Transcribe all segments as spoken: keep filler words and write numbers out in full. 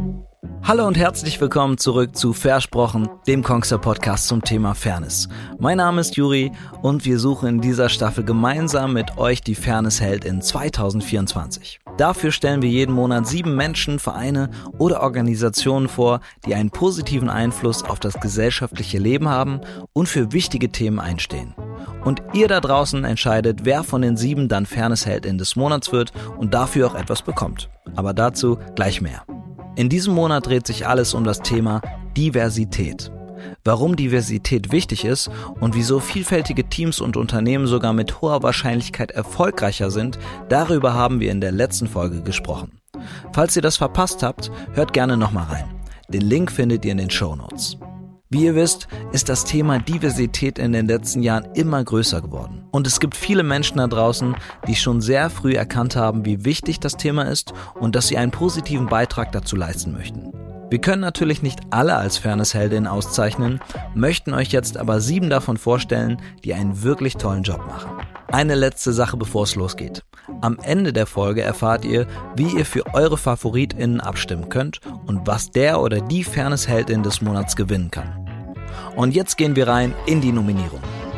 Hallo und herzlich willkommen zurück zu Versprochen, dem Kongster-Podcast zum Thema Fairness. Mein Name ist Juri und wir suchen in dieser Staffel gemeinsam mit euch die Fairness-Heldin zwanzig vierundzwanzig. Dafür stellen wir jeden Monat sieben Menschen, Vereine oder Organisationen vor, die einen positiven Einfluss auf das gesellschaftliche Leben haben und für wichtige Themen einstehen. Und ihr da draußen entscheidet, wer von den sieben dann Fairness-Heldin des Monats wird und dafür auch etwas bekommt. Aber dazu gleich mehr. In diesem Monat dreht sich alles um das Thema Diversität. Warum Diversität wichtig ist und wieso vielfältige Teams und Unternehmen sogar mit hoher Wahrscheinlichkeit erfolgreicher sind, darüber haben wir in der letzten Folge gesprochen. Falls ihr das verpasst habt, hört gerne nochmal rein. Den Link findet ihr in den Shownotes. Wie ihr wisst, ist das Thema Diversität in den letzten Jahren immer größer geworden. Und es gibt viele Menschen da draußen, die schon sehr früh erkannt haben, wie wichtig das Thema ist und dass sie einen positiven Beitrag dazu leisten möchten. Wir können natürlich nicht alle als Fairness-Heldinnen auszeichnen, möchten euch jetzt aber sieben davon vorstellen, die einen wirklich tollen Job machen. Eine letzte Sache, bevor es losgeht. Am Ende der Folge erfahrt ihr, wie ihr für eure FavoritInnen abstimmen könnt und was der oder die Fairness-Heldin des Monats gewinnen kann. Und jetzt gehen wir rein in die Nominierung.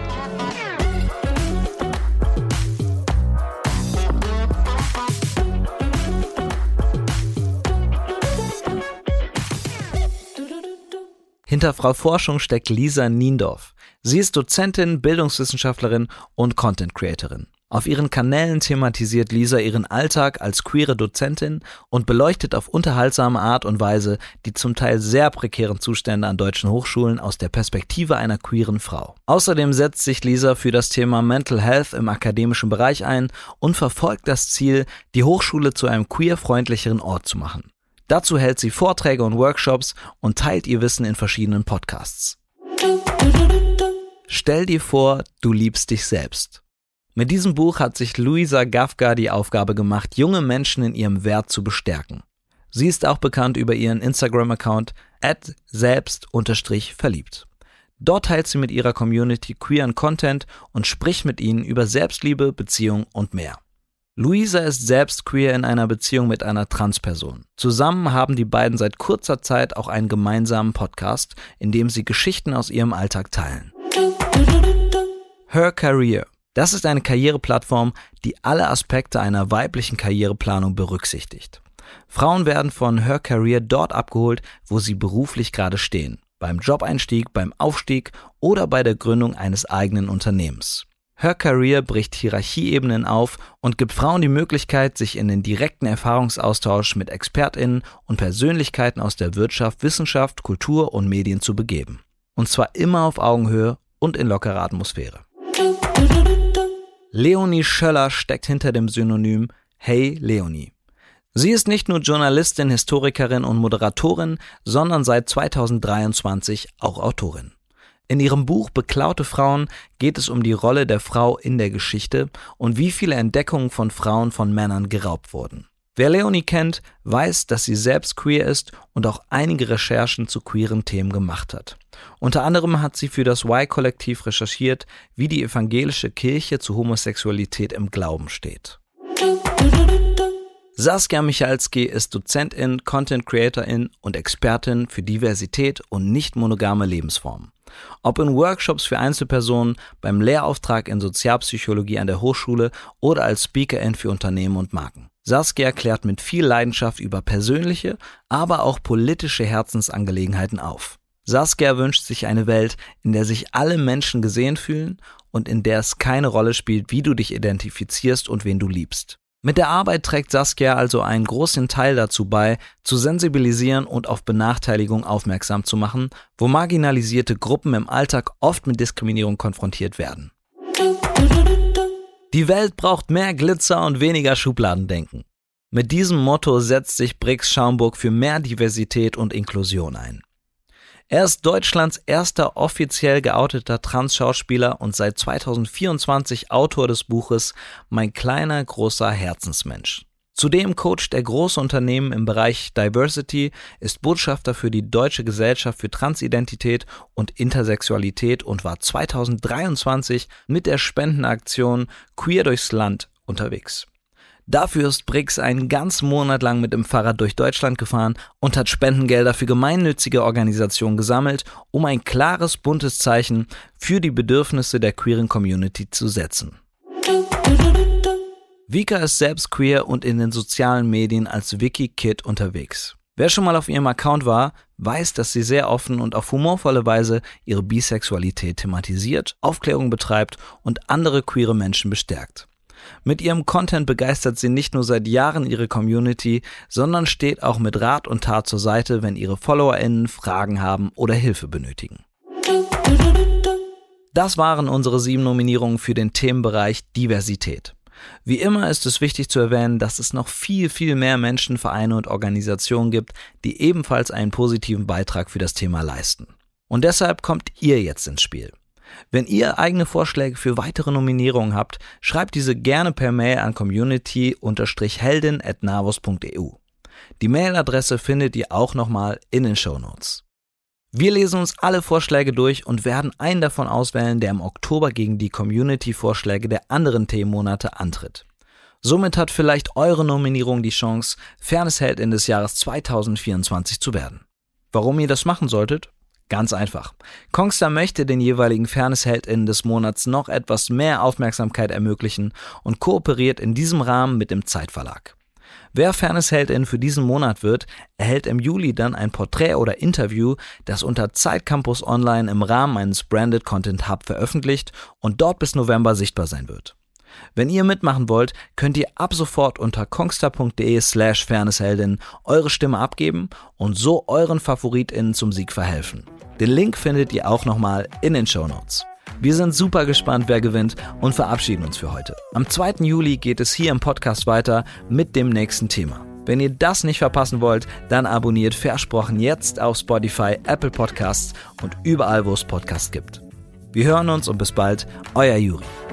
Hinter Frau Forschung steckt Lisa Niendorf. Sie ist Dozentin, Bildungswissenschaftlerin und Content-Creatorin. Auf ihren Kanälen thematisiert Lisa ihren Alltag als queere Dozentin und beleuchtet auf unterhaltsame Art und Weise die zum Teil sehr prekären Zustände an deutschen Hochschulen aus der Perspektive einer queeren Frau. Außerdem setzt sich Lisa für das Thema Mental Health im akademischen Bereich ein und verfolgt das Ziel, die Hochschule zu einem queerfreundlicheren Ort zu machen. Dazu hält sie Vorträge und Workshops und teilt ihr Wissen in verschiedenen Podcasts. Stell dir vor, du liebst dich selbst. Mit diesem Buch hat sich Luisa Gafka die Aufgabe gemacht, junge Menschen in ihrem Wert zu bestärken. Sie ist auch bekannt über ihren Instagram-Account at selbst verliebt. Dort teilt sie mit ihrer Community queeren Content und spricht mit ihnen über Selbstliebe, Beziehung und mehr. Luisa ist selbst queer in einer Beziehung mit einer Transperson. Zusammen haben die beiden seit kurzer Zeit auch einen gemeinsamen Podcast, in dem sie Geschichten aus ihrem Alltag teilen. Her Career. Das ist eine Karriereplattform, die alle Aspekte einer weiblichen Karriereplanung berücksichtigt. Frauen werden von Her Career dort abgeholt, wo sie beruflich gerade stehen. Beim Jobeinstieg, beim Aufstieg oder bei der Gründung eines eigenen Unternehmens. Her Career bricht Hierarchieebenen auf und gibt Frauen die Möglichkeit, sich in den direkten Erfahrungsaustausch mit ExpertInnen und Persönlichkeiten aus der Wirtschaft, Wissenschaft, Kultur und Medien zu begeben. Und zwar immer auf Augenhöhe und in lockerer Atmosphäre. Leonie Schöller steckt hinter dem Synonym Hey Leonie. Sie ist nicht nur Journalistin, Historikerin und Moderatorin, sondern seit zweitausenddreiundzwanzig auch Autorin. In ihrem Buch Beklaute Frauen geht es um die Rolle der Frau in der Geschichte und wie viele Entdeckungen von Frauen von Männern geraubt wurden. Wer Leonie kennt, weiß, dass sie selbst queer ist und auch einige Recherchen zu queeren Themen gemacht hat. Unter anderem hat sie für das Y-Kollektiv recherchiert, wie die evangelische Kirche zu Homosexualität im Glauben steht. Saskia Michalski ist Dozentin, Content-Creatorin und Expertin für Diversität und nicht monogame Lebensformen. Ob in Workshops für Einzelpersonen, beim Lehrauftrag in Sozialpsychologie an der Hochschule oder als Speakerin für Unternehmen und Marken. Saskia klärt mit viel Leidenschaft über persönliche, aber auch politische Herzensangelegenheiten auf. Saskia wünscht sich eine Welt, in der sich alle Menschen gesehen fühlen und in der es keine Rolle spielt, wie du dich identifizierst und wen du liebst. Mit der Arbeit trägt Saskia also einen großen Teil dazu bei, zu sensibilisieren und auf Benachteiligung aufmerksam zu machen, wo marginalisierte Gruppen im Alltag oft mit Diskriminierung konfrontiert werden. Die Welt braucht mehr Glitzer und weniger Schubladendenken. Mit diesem Motto setzt sich Brix Schaumburg für mehr Diversität und Inklusion ein. Er ist Deutschlands erster offiziell geouteter Trans-Schauspieler und seit zweitausendvierundzwanzig Autor des Buches Mein kleiner, großer Herzensmensch. Zudem coacht er große Unternehmen im Bereich Diversity, ist Botschafter für die Deutsche Gesellschaft für Transidentität und Intersexualität und war zweitausenddreiundzwanzig mit der Spendenaktion Queer durchs Land unterwegs. Dafür ist Brix einen ganzen Monat lang mit dem Fahrrad durch Deutschland gefahren und hat Spendengelder für gemeinnützige Organisationen gesammelt, um ein klares, buntes Zeichen für die Bedürfnisse der queeren Community zu setzen. Vika ist selbst queer und in den sozialen Medien als Vicky Kid unterwegs. Wer schon mal auf ihrem Account war, weiß, dass sie sehr offen und auf humorvolle Weise ihre Bisexualität thematisiert, Aufklärung betreibt und andere queere Menschen bestärkt. Mit ihrem Content begeistert sie nicht nur seit Jahren ihre Community, sondern steht auch mit Rat und Tat zur Seite, wenn ihre FollowerInnen Fragen haben oder Hilfe benötigen. Das waren unsere sieben Nominierungen für den Themenbereich Diversität. Wie immer ist es wichtig zu erwähnen, dass es noch viel, viel mehr Menschen, Vereine und Organisationen gibt, die ebenfalls einen positiven Beitrag für das Thema leisten. Und deshalb kommt ihr jetzt ins Spiel. Wenn ihr eigene Vorschläge für weitere Nominierungen habt, schreibt diese gerne per Mail an community heldin at navos punkt e u. Die Mailadresse findet ihr auch nochmal in den Shownotes. Wir lesen uns alle Vorschläge durch und werden einen davon auswählen, der im Oktober gegen die Community-Vorschläge der anderen Themenmonate antritt. Somit hat vielleicht eure Nominierung die Chance, Fairness-Heldin des Jahres zwanzig vierundzwanzig zu werden. Warum ihr das machen solltet? Ganz einfach. Kongstar möchte den jeweiligen Fairness-HeldInnen des Monats noch etwas mehr Aufmerksamkeit ermöglichen und kooperiert in diesem Rahmen mit dem Zeitverlag. Wer Fairness-Heldin für diesen Monat wird, erhält im Juli dann ein Porträt oder Interview, das unter Zeit Campus Online im Rahmen eines Branded Content Hub veröffentlicht und dort bis November sichtbar sein wird. Wenn ihr mitmachen wollt, könnt ihr ab sofort unter kongstar.de slash fairnessheldin eure Stimme abgeben und so euren FavoritInnen zum Sieg verhelfen. Den Link findet ihr auch nochmal in den Shownotes. Wir sind super gespannt, wer gewinnt und verabschieden uns für heute. Am zweiten Juli geht es hier im Podcast weiter mit dem nächsten Thema. Wenn ihr das nicht verpassen wollt, dann abonniert Versprochen jetzt auf Spotify, Apple Podcasts und überall, wo es Podcasts gibt. Wir hören uns und bis bald, euer Juri.